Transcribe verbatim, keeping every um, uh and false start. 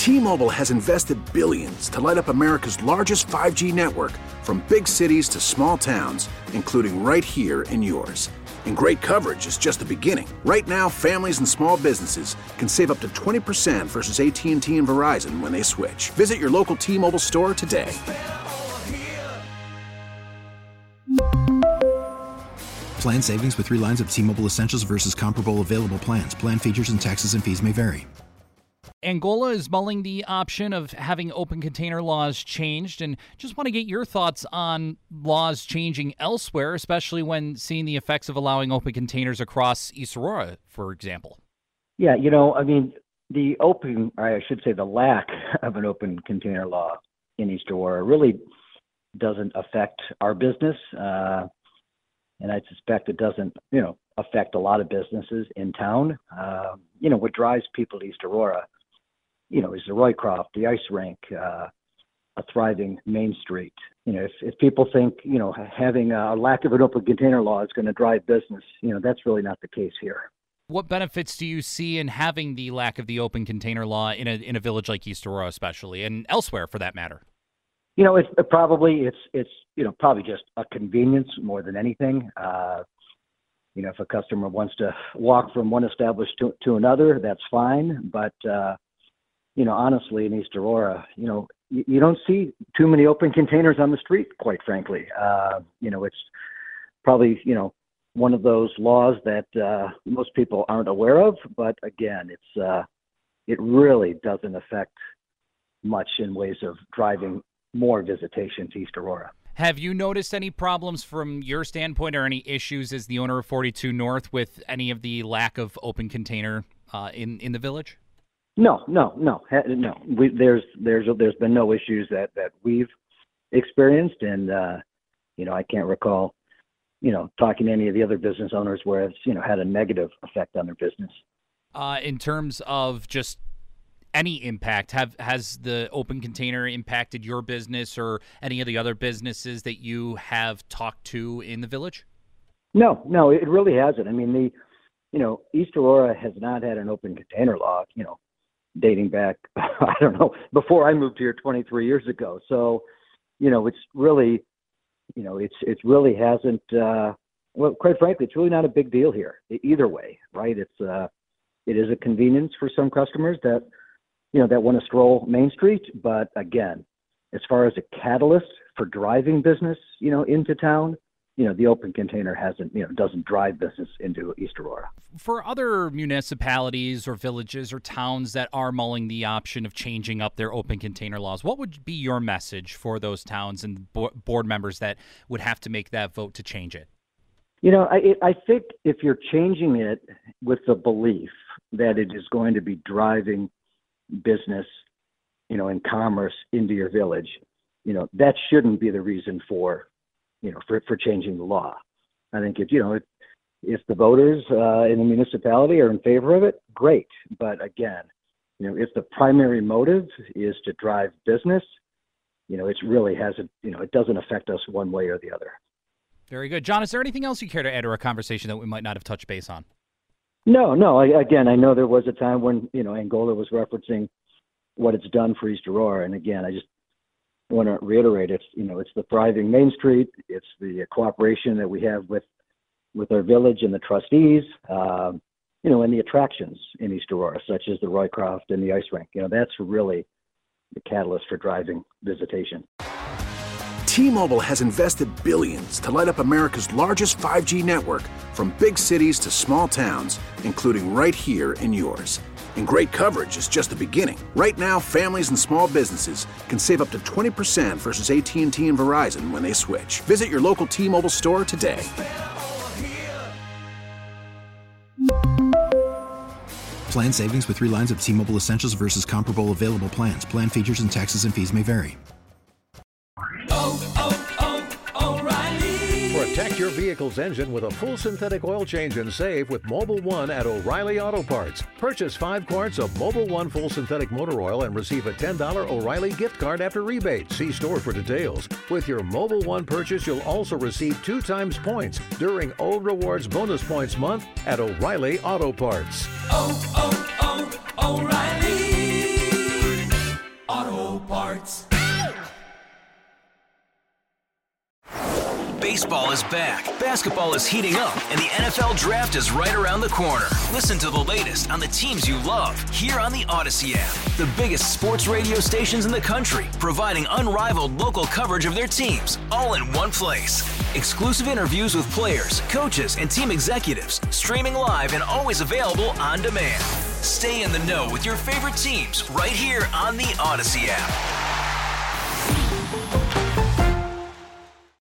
T-Mobile has invested billions to light up America's largest five G network, from big cities to small towns, including right here in yours. And great coverage is just the beginning. Right now, families and small businesses can save up to twenty percent versus A T and T and Verizon when they switch. Visit your local T-Mobile store today. Plan savings with three lines of T-Mobile Essentials versus comparable available plans. Plan features and taxes and fees may vary. Angola is mulling the option of having open container laws changed, and just want to get your thoughts on laws changing elsewhere, especially when seeing the effects of allowing open containers across East Aurora, for example. Yeah, you know, I mean, the open, or I should say the lack of an open container law in East Aurora really doesn't affect our business, uh, and I suspect it doesn't, you know, affect a lot of businesses in town. Uh, you know, what drives people to East Aurora, you know, is the Roycroft, the ice rink, uh, a thriving Main Street. You know, if, if people think, you know, having a lack of an open container law is going to drive business, you know, that's really not the case here. What benefits do you see in having the lack of the open container law in a in a village like East Aurora, especially, and elsewhere for that matter? You know, it's it probably it's it's you know probably just a convenience more than anything. Uh, you know, if a customer wants to walk from one established to, to another, that's fine. But uh, you know, honestly, in East Aurora, you know, you, you don't see too many open containers on the street, quite frankly. Uh, you know, it's probably, you know, one of those laws that uh, most people aren't aware of. But again, it's uh, it really doesn't affect much in ways of driving more visitation to East Aurora. Have you noticed any problems from your standpoint or any issues as the owner of forty-two North with any of the lack of open container uh, in, in the village? No, no, no, no. We, there's there's there's been no issues that, that we've experienced, and uh, you know, I can't recall, you know, talking to any of the other business owners where it's, you know, had a negative effect on their business. Uh, in terms of just any impact, have has the open container impacted your business or any of the other businesses that you have talked to in the village? No, no, it really hasn't. I mean, the you know, East Aurora has not had an open container law, you know, dating back, I don't know, before I moved here twenty-three years ago. So, you know, it's really, you know, it's, it really hasn't, uh, well, quite frankly, it's really not a big deal here either way, right? It's, uh, it is a convenience for some customers that, you know, that want to stroll Main Street. But again, as far as a catalyst for driving business, you know, into town, you know, the open container hasn't, you know, doesn't drive business into East Aurora. For other municipalities or villages or towns that are mulling the option of changing up their open container laws, what would be your message for those towns and board members that would have to make that vote to change it? You know, I, I think if you're changing it with the belief that it is going to be driving business, you know, and commerce into your village, you know, that shouldn't be the reason for you know, for, for changing the law. I think if, you know, if, if the voters uh, in the municipality are in favor of it, great. But again, you know, if the primary motive is to drive business, you know, it really hasn't, you know, it doesn't affect us one way or the other. Very good. John, is there anything else you care to add to our conversation that we might not have touched base on? No, no. I, again, I know there was a time when, you know, Angola was referencing what it's done for East Aurora. And again, I just I want to reiterate, it's, you know, it's the thriving Main Street. It's the cooperation that we have with, with our village and the trustees, um, you know, and the attractions in East Aurora, such as the Roycroft and the ice rink. You know, that's really the catalyst for driving visitation. T-Mobile has invested billions to light up America's largest five G network, from big cities to small towns, including right here in yours. And great coverage is just the beginning. Right now, families and small businesses can save up to twenty percent versus A T and T and Verizon when they switch. Visit your local T-Mobile store today. Plan savings with three lines of T-Mobile Essentials versus comparable available plans. Plan features and taxes and fees may vary. Oh, oh, oh, O'Reilly. Protect your vehicle's engine with a full synthetic oil change and save with Mobil one at O'Reilly Auto Parts. Purchase five quarts of Mobil one full synthetic motor oil and receive a ten dollars O'Reilly gift card after rebate. See store for details. With your Mobil one purchase, you'll also receive two times points during O Rewards Bonus Points Month at O'Reilly Auto Parts. Oh, oh, oh, O'Reilly Baseball is back, basketball is heating up, and the N F L Draft is right around the corner. Listen to the latest on the teams you love here on the Odyssey app. The biggest sports radio stations in the country, providing unrivaled local coverage of their teams, all in one place. Exclusive interviews with players, coaches, and team executives, streaming live and always available on demand. Stay in the know with your favorite teams right here on the Odyssey app.